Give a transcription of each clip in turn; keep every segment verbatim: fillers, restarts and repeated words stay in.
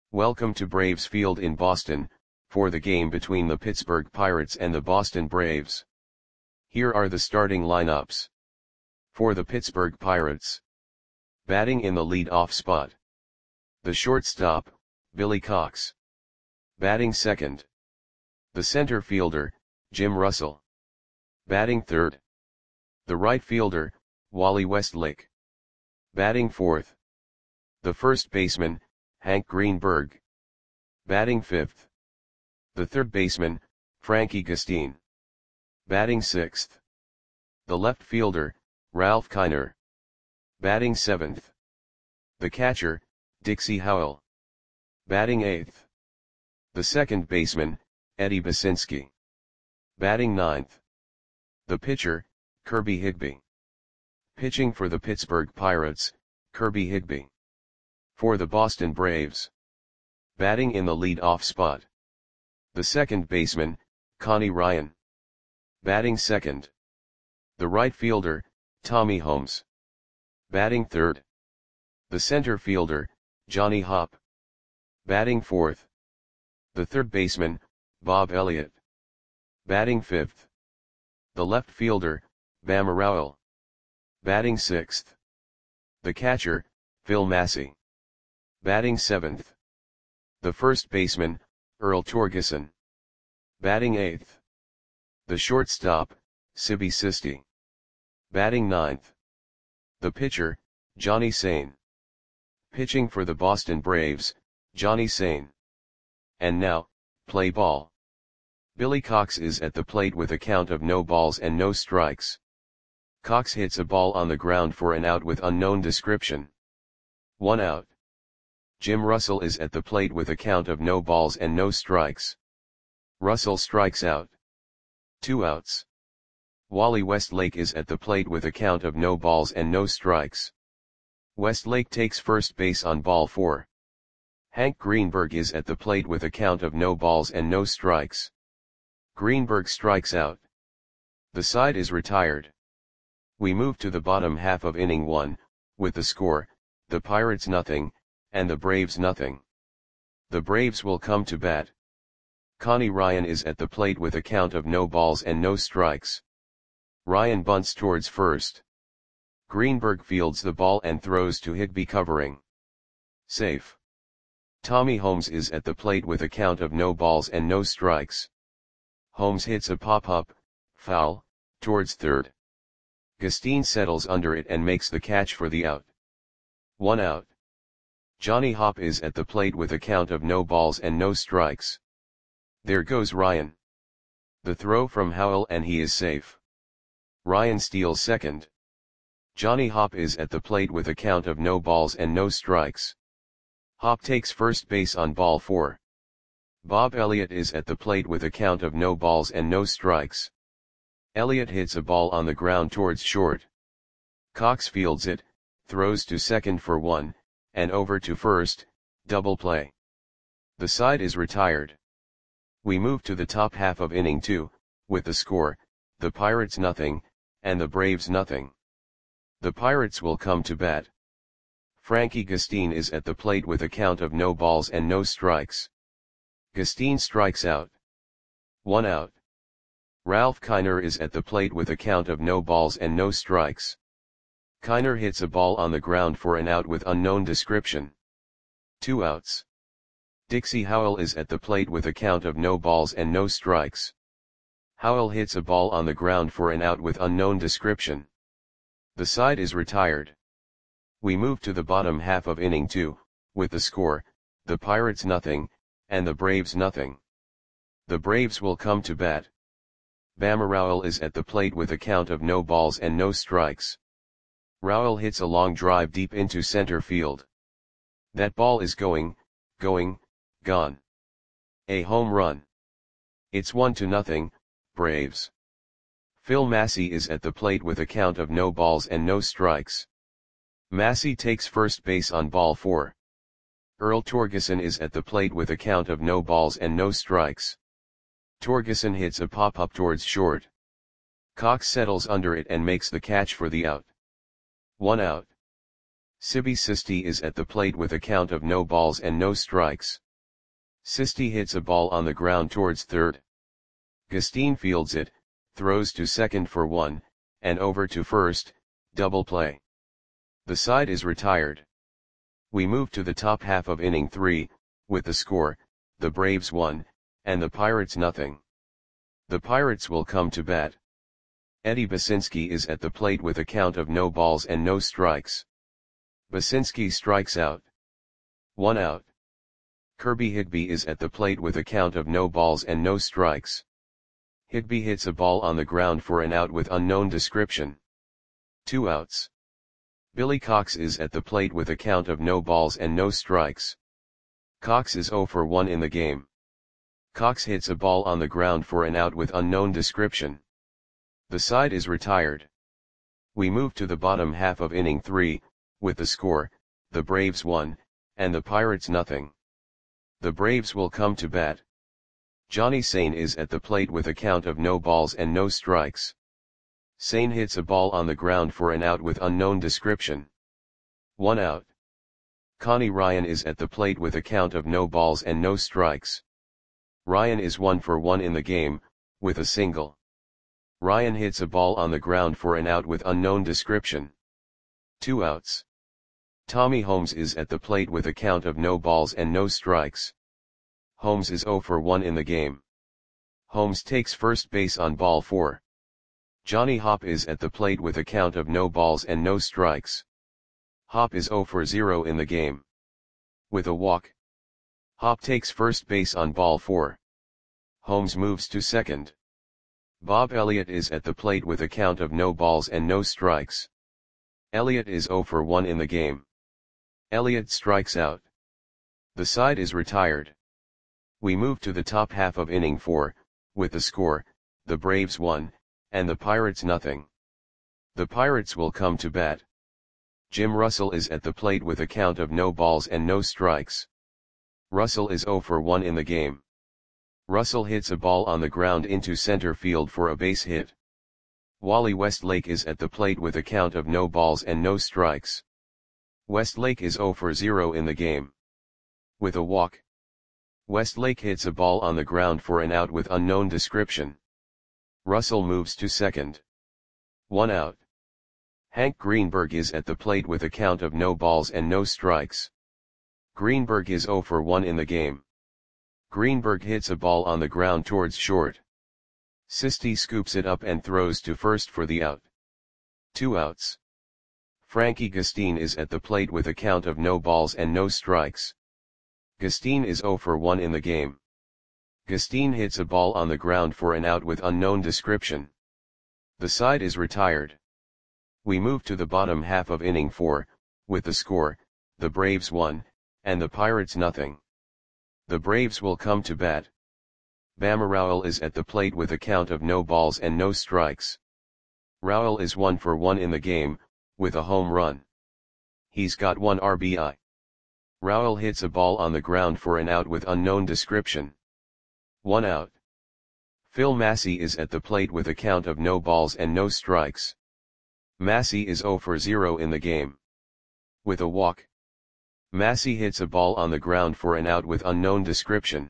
Welcome to Braves Field in Boston, for the game between the Pittsburgh Pirates and the Boston Braves. Here are the starting lineups. For the Pittsburgh Pirates. Batting in the lead-off spot. The shortstop, Billy Cox. Batting second. The center fielder, Jim Russell. Batting third. The right fielder, Wally Westlake. Batting fourth. The first baseman, Hank Greenberg. Batting fifth. The third baseman, Frankie Gustin. Batting sixth. The left fielder, Ralph Kiner. Batting seventh. The catcher, Dixie Howell. Batting eighth. The second baseman, Eddie Basinski. Batting ninth. The pitcher, Kirby Higbee. Pitching for the Pittsburgh Pirates, Kirby Higbee. For the Boston Braves. Batting in the lead-off spot. The second baseman, Connie Ryan. Batting second. The right fielder, Tommy Holmes. Batting third. The center fielder, Johnny Hopp. Batting fourth. The third baseman, Bob Elliott. Batting fifth. The left fielder, Bama Rowell. Batting sixth. The catcher, Phil Massey. Batting seventh. The first baseman, Earl Torgeson. Batting eighth. The shortstop, Sibby Sisti. Batting ninth. The pitcher, Johnny Sain. Pitching for the Boston Braves, Johnny Sain. And now, play ball. Billy Cox is at the plate with a count of no balls and no strikes. Cox hits a ball on the ground for an out with unknown description. One out. Jim Russell is at the plate with a count of no balls and no strikes. Russell strikes out. Two outs. Wally Westlake is at the plate with a count of no balls and no strikes. Westlake takes first base on ball four. Hank Greenberg is at the plate with a count of no balls and no strikes. Greenberg strikes out. The side is retired. We move to the bottom half of inning one, with the score, the Pirates nothing, and the Braves nothing. The Braves will come to bat. Connie Ryan is at the plate with a count of no balls and no strikes. Ryan bunts towards first. Greenberg fields the ball and throws to Higbee covering. Safe. Tommy Holmes is at the plate with a count of no balls and no strikes. Holmes hits a pop-up, foul, towards third. Gustin settles under it and makes the catch for the out. One out. Johnny Hopp is at the plate with a count of no balls and no strikes. There goes Ryan. The throw from Howell and he is safe. Ryan steals second. Johnny Hopp is at the plate with a count of no balls and no strikes. Hopp takes first base on ball four. Bob Elliott is at the plate with a count of no balls and no strikes. Elliott hits a ball on the ground towards short. Cox fields it, throws to second for one, and over to first, double play. The side is retired. We move to the top half of inning two, with the score, the Pirates nothing, and the Braves nothing. The Pirates will come to bat. Frankie Gustin is at the plate with a count of no balls and no strikes. Gustin strikes out. One out. Ralph Kiner is at the plate with a count of no balls and no strikes. Kiner hits a ball on the ground for an out with unknown description. Two outs. Dixie Howell is at the plate with a count of no balls and no strikes. Howell hits a ball on the ground for an out with unknown description. The side is retired. We move to the bottom half of inning two, with the score, the Pirates nothing, and the Braves nothing. The Braves will come to bat. Bama Rowell is at the plate with a count of no balls and no strikes. Rowell hits a long drive deep into center field. That ball is going, going, gone. A home run. It's one to nothing, Braves. Phil Massey is at the plate with a count of no balls and no strikes. Massey takes first base on ball four. Earl Torgeson is at the plate with a count of no balls and no strikes. Torgeson hits a pop-up towards short. Cox settles under it and makes the catch for the out. One out. Sibi Sisti is at the plate with a count of no balls and no strikes. Sisti hits a ball on the ground towards third. Gustine fields it, throws to second for one, and over to first, double play. The side is retired. We move to the top half of inning three, with the score, the Braves one, and the Pirates nothing. The Pirates will come to bat. Eddie Basinski is at the plate with a count of no balls and no strikes. Basinski strikes out. One out. Kirby Higby is at the plate with a count of no balls and no strikes. Higby hits a ball on the ground for an out with unknown description. Two outs. Billy Cox is at the plate with a count of no balls and no strikes. Cox is oh for one in the game. Cox hits a ball on the ground for an out with unknown description. The side is retired. We move to the bottom half of inning three, with the score, the Braves one, and the Pirates nothing. The Braves will come to bat. Johnny Sane is at the plate with a count of no balls and no strikes. Sane hits a ball on the ground for an out with unknown description. One out. Connie Ryan is at the plate with a count of no balls and no strikes. Ryan is one for one in the game, with a single. Ryan hits a ball on the ground for an out with unknown description. Two outs. Tommy Holmes is at the plate with a count of no balls and no strikes. Holmes is oh for one in the game. Holmes takes first base on ball four. Johnny Hopp is at the plate with a count of no balls and no strikes. Hopp is oh for zero in the game. With a walk. Hopp takes first base on ball four. Holmes moves to second. Bob Elliott is at the plate with a count of no balls and no strikes. Elliott is oh for one in the game. Elliott strikes out. The side is retired. We move to the top half of inning four, with the score, the Braves one, and the Pirates nothing. The Pirates will come to bat. Jim Russell is at the plate with a count of no balls and no strikes. Russell is oh for one in the game. Russell hits a ball on the ground into center field for a base hit. Wally Westlake is at the plate with a count of no balls and no strikes. Westlake is oh for zero in the game. With a walk. Westlake hits a ball on the ground for an out with unknown description. Russell moves to second. One out. Hank Greenberg is at the plate with a count of no balls and no strikes. Greenberg is oh for one in the game. Greenberg hits a ball on the ground towards short. Sisti scoops it up and throws to first for the out. Two outs. Frankie Gustine is at the plate with a count of no balls and no strikes. Gustine is oh for one in the game. Gustine hits a ball on the ground for an out with unknown description. The side is retired. We move to the bottom half of inning four, with the score, the Braves one, and the Pirates nothing. The Braves will come to bat. Bama Rowell is at the plate with a count of no balls and no strikes. Rowell is one for one in the game, with a home run. He's got one R B I. Rowell hits a ball on the ground for an out with unknown description. One out. Phil Massey is at the plate with a count of no balls and no strikes. Massey is oh for zero in the game. With a walk. Massey hits a ball on the ground for an out with unknown description.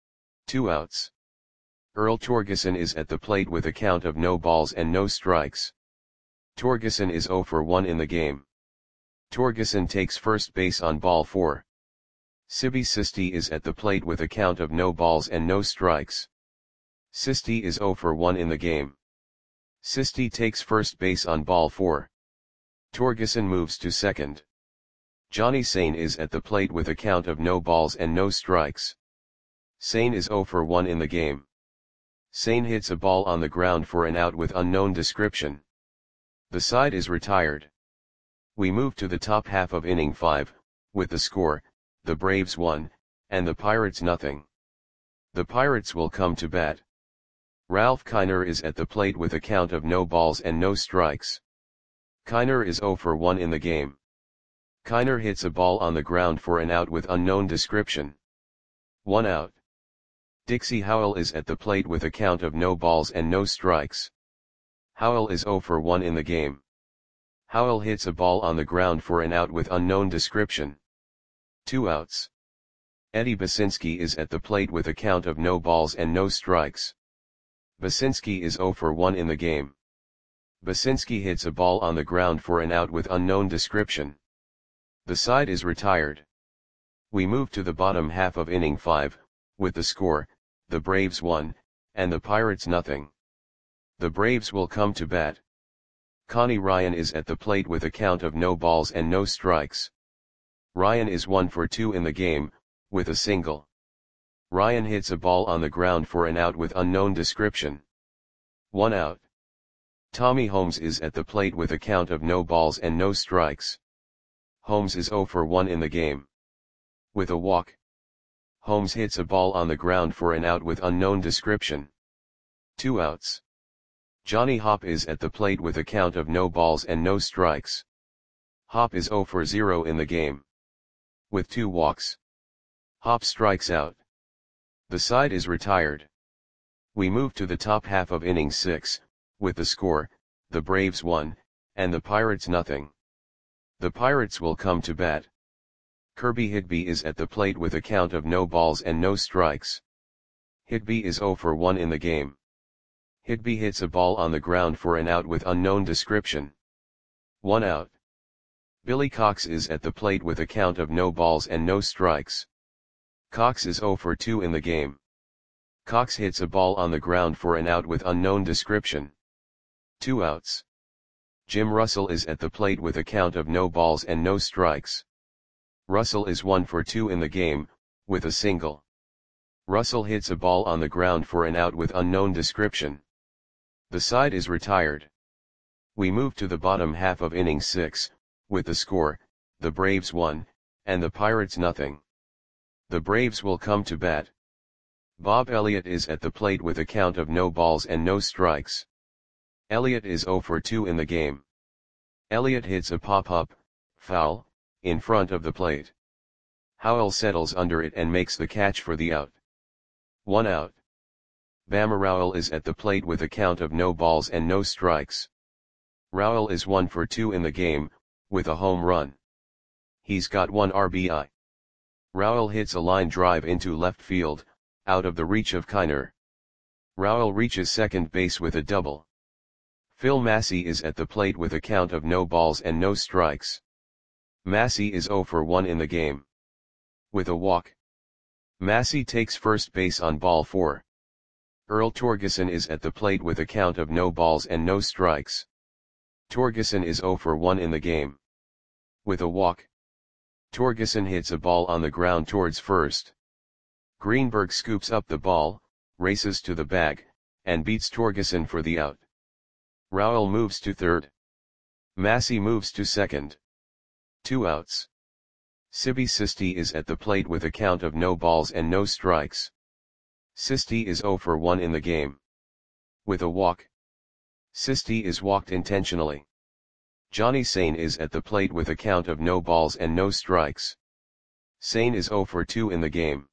Two outs. Earl Torgeson is at the plate with a count of no balls and no strikes. Torgeson is oh for one in the game. Torgeson takes first base on ball four. Sibi Sisti is at the plate with a count of no balls and no strikes. Sisti is oh for one in the game. Sisti takes first base on ball four. Torgeson moves to second. Johnny Sane is at the plate with a count of no balls and no strikes. Sane is oh for one in the game. Sane hits a ball on the ground for an out with unknown description. The side is retired. We move to the top half of inning five, with the score, the Braves one, and the Pirates nothing. The Pirates will come to bat. Ralph Kiner is at the plate with a count of no balls and no strikes. Kiner is oh for one in the game. Kiner hits a ball on the ground for an out with unknown description. One out. Dixie Howell is at the plate with a count of no balls and no strikes. Howell is oh for one in the game. Howell hits a ball on the ground for an out with unknown description. Two outs. Eddie Basinski is at the plate with a count of no balls and no strikes. Basinski is zero for one in the game. Basinski hits a ball on the ground for an out with unknown description. The side is retired. We move to the bottom half of inning five, with the score, the Braves one, and the Pirates nothing. The Braves will come to bat. Connie Ryan is at the plate with a count of no balls and no strikes. Ryan is one for two in the game, with a single. Ryan hits a ball on the ground for an out with unknown description. One out. Tommy Holmes is at the plate with a count of no balls and no strikes. Holmes is zero for one in the game. With a walk. Holmes hits a ball on the ground for an out with unknown description. Two outs. Johnny Hopp is at the plate with a count of no balls and no strikes. Hopp is zero for zero in the game. With two walks. Hopp strikes out. The side is retired. We move to the top half of inning six, with the score, the Braves one, and the Pirates nothing. The Pirates will come to bat. Kirby Higby is at the plate with a count of no balls and no strikes. Higby is zero for one in the game. Higby hits a ball on the ground for an out with unknown description. One out. Billy Cox is at the plate with a count of no balls and no strikes. Cox is zero for two in the game. Cox hits a ball on the ground for an out with unknown description. Two outs. Jim Russell is at the plate with a count of no balls and no strikes. Russell is one for two in the game, with a single. Russell hits a ball on the ground for an out with unknown description. The side is retired. We move to the bottom half of inning six, with the score, the Braves one, and the Pirates nothing. The Braves will come to bat. Bob Elliott is at the plate with a count of no balls and no strikes. Elliott is zero for two in the game. Elliott hits a pop-up, foul, in front of the plate. Howell settles under it and makes the catch for the out. One out. Bama Rowell is at the plate with a count of no balls and no strikes. Rowell is one for two in the game, with a home run. He's got one R B I. Rowell hits a line drive into left field, out of the reach of Kiner. Rowell reaches second base with a double. Phil Massey is at the plate with a count of no balls and no strikes. Massey is zero for one in the game. With a walk. Massey takes first base on ball four. Earl Torgeson is at the plate with a count of no balls and no strikes. Torgeson is zero for one in the game. With a walk. Torgeson hits a ball on the ground towards first. Greenberg scoops up the ball, races to the bag, and beats Torgeson for the out. Rowell moves to third. Massey moves to second. Two outs. Sibby Sisti is at the plate with a count of no balls and no strikes. Sisti is zero for one in the game. With a walk. Sisti is walked intentionally. Johnny Sane is at the plate with a count of no balls and no strikes. Sane is zero for two in the game.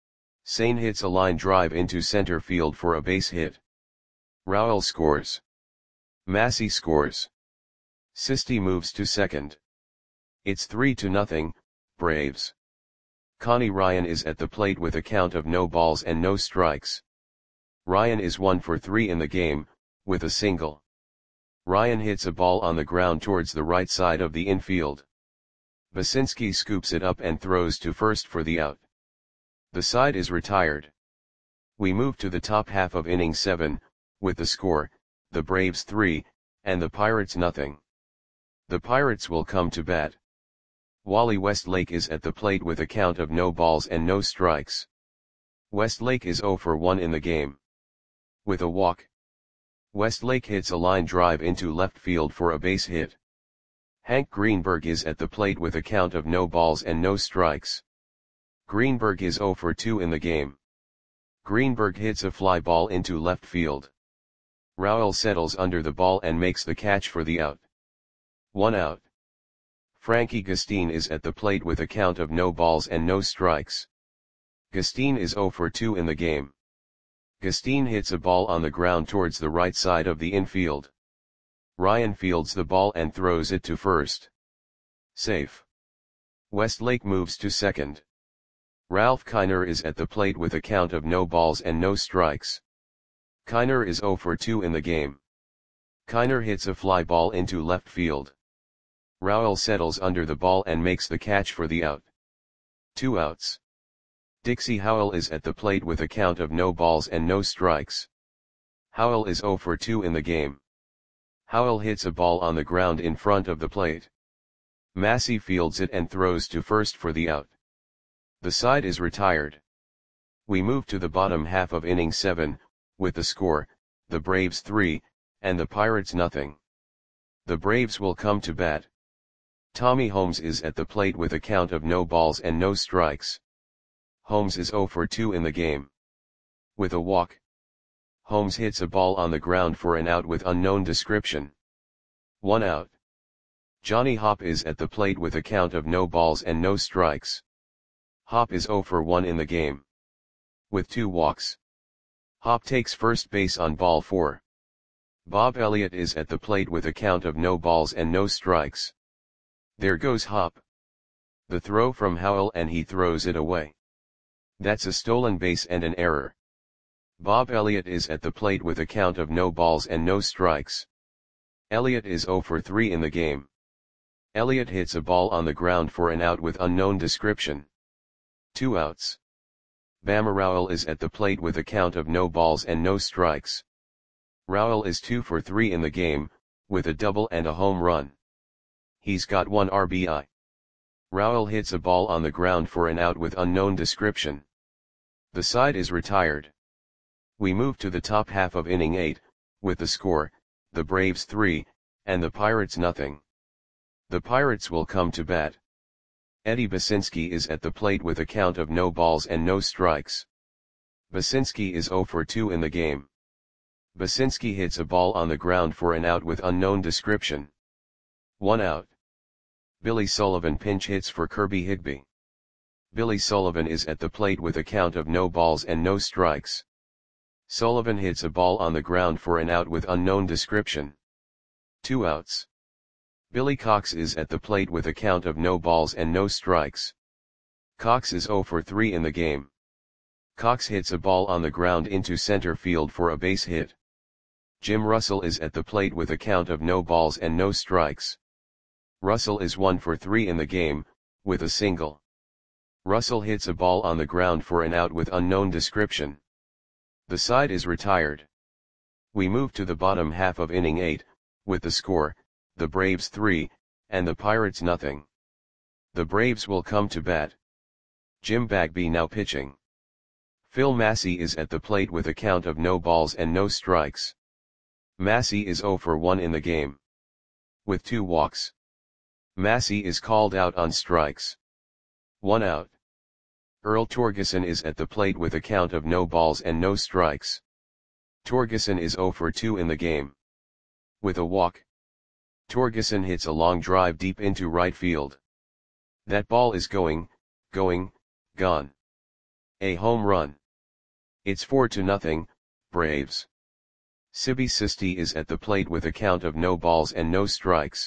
Sane hits a line drive into center field for a base hit. Rowell scores. Massey scores. Sisti moves to second. It's three to nothing, Braves. Connie Ryan is at the plate with a count of no balls and no strikes. Ryan is one for three in the game, with a single. Ryan hits a ball on the ground towards the right side of the infield. Basinski scoops it up and throws to first for the out. The side is retired. We move to the top half of inning seven, with the score, the Braves three, and the Pirates nothing. The Pirates will come to bat. Wally Westlake is at the plate with a count of no balls and no strikes. Westlake is zero for one in the game. With a walk. Westlake hits a line drive into left field for a base hit. Hank Greenberg is at the plate with a count of no balls and no strikes. Greenberg is zero for two in the game. Greenberg hits a fly ball into left field. Rowell settles under the ball and makes the catch for the out. One out. Frankie Gustine is at the plate with a count of no balls and no strikes. Gustine is zero for two in the game. Gustine hits a ball on the ground towards the right side of the infield. Ryan fields the ball and throws it to first. Safe. Westlake moves to second. Ralph Kiner is at the plate with a count of no balls and no strikes. Kiner is zero for two in the game. Kiner hits a fly ball into left field. Rowell settles under the ball and makes the catch for the out. Two outs. Dixie Howell is at the plate with a count of no balls and no strikes. Howell is zero for two in the game. Howell hits a ball on the ground in front of the plate. Massey fields it and throws to first for the out. The side is retired. We move to the bottom half of inning seven, with the score, the Braves three, and the Pirates nothing. The Braves will come to bat. Tommy Holmes is at the plate with a count of no balls and no strikes. Holmes is zero for two in the game. With a walk, Holmes hits a ball on the ground for an out with unknown description. One out. Johnny Hopp is at the plate with a count of no balls and no strikes. Hopp is zero for one in the game. With two walks, Hopp takes first base on ball four. Bob Elliott is at the plate with a count of no balls and no strikes. There goes Hopp. The throw from Howell and he throws it away. That's a stolen base and an error. Bob Elliott is at the plate with a count of no balls and no strikes. Elliott is zero for three in the game. Elliott hits a ball on the ground for an out with unknown description. Two outs. Bama Rowell is at the plate with a count of no balls and no strikes. Rowell is two for three in the game, with a double and a home run. He's got one R B I. Rowell hits a ball on the ground for an out with unknown description. The side is retired. We move to the top half of inning eight, with the score, the Braves three, and the Pirates nothing. The Pirates will come to bat. Eddie Basinski is at the plate with a count of no balls and no strikes. Basinski is zero for two in the game. Basinski hits a ball on the ground for an out with unknown description. One out. Billy Sullivan pinch hits for Kirby Higbee. Billy Sullivan is at the plate with a count of no balls and no strikes. Sullivan hits a ball on the ground for an out with unknown description. Two outs. Billy Cox is at the plate with a count of no balls and no strikes. Cox is zero for three in the game. Cox hits a ball on the ground into center field for a base hit. Jim Russell is at the plate with a count of no balls and no strikes. Russell is one for three in the game, with a single. Russell hits a ball on the ground for an out with unknown description. The side is retired. We move to the bottom half of inning eight, with the score, the Braves three, and the Pirates nothing. The Braves will come to bat. Jim Bagby now pitching. Phil Massey is at the plate with a count of no balls and no strikes. Massey is zero for one in the game. With two walks, Massey is called out on strikes. One out. Earl Torgeson is at the plate with a count of no balls and no strikes. Torgeson is zero for two in the game. With a walk, Torgeson hits a long drive deep into right field. That ball is going, going, gone. A home run. It's four to nothing, Braves. Sibby Sisti is at the plate with a count of no balls and no strikes.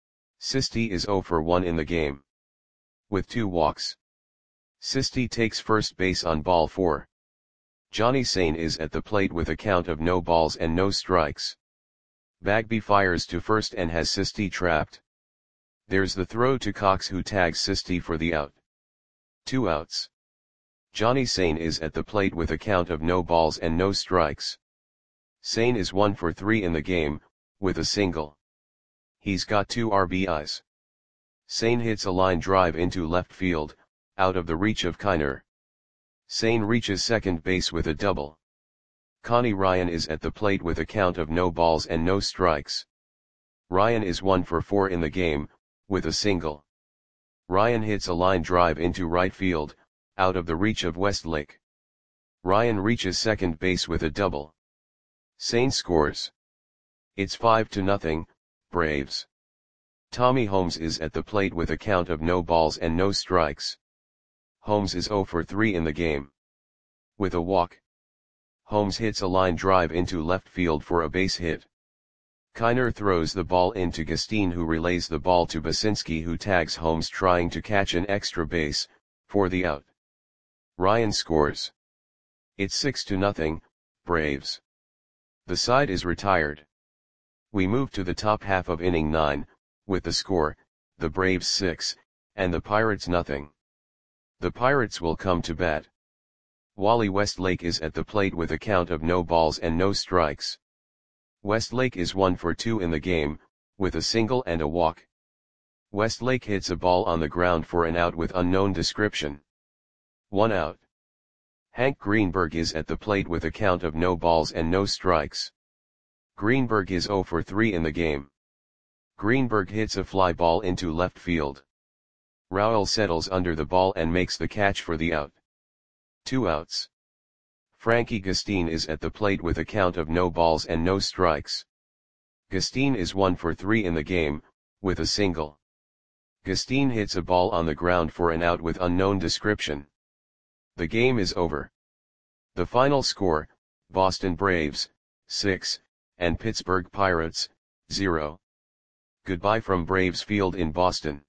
Sisti is zero for one in the game. With two walks, Sisti takes first base on ball four. Johnny Sane is at the plate with a count of no balls and no strikes. Bagby fires to first and has Sisti trapped. There's the throw to Cox, who tags Sisti for the out. Two outs. Johnny Sane is at the plate with a count of no balls and no strikes. Sane is one for three in the game, with a single. He's got two R B Is. Sane hits a line drive into left field, out of the reach of Kiner. Sane reaches second base with a double. Connie Ryan is at the plate with a count of no balls and no strikes. Ryan is one for four in the game, with a single. Ryan hits a line drive into right field, out of the reach of Westlake. Ryan reaches second base with a double. Sane scores. It's five to nothing, Braves. Tommy Holmes is at the plate with a count of no balls and no strikes. Holmes is zero for three in the game. With a walk, Holmes hits a line drive into left field for a base hit. Kiner throws the ball into Gustin, who relays the ball to Basinski, who tags Holmes trying to catch an extra base, for the out. Ryan scores. It's six to nothing, Braves. The side is retired. We move to the top half of inning nine, with the score, the Braves six, and the Pirates nothing. The Pirates will come to bat. Wally Westlake is at the plate with a count of no balls and no strikes. Westlake is one for two in the game, with a single and a walk. Westlake hits a ball on the ground for an out with unknown description. One out. Hank Greenberg is at the plate with a count of no balls and no strikes. Greenberg is zero for three in the game. Greenberg hits a fly ball into left field. Raul settles under the ball and makes the catch for the out. Two outs. Frankie Gustin is at the plate with a count of no balls and no strikes. Gustin is one for three in the game, with a single. Gustin hits a ball on the ground for an out with unknown description. The game is over. The final score, Boston Braves, six, and Pittsburgh Pirates, zero. Goodbye from Braves Field in Boston.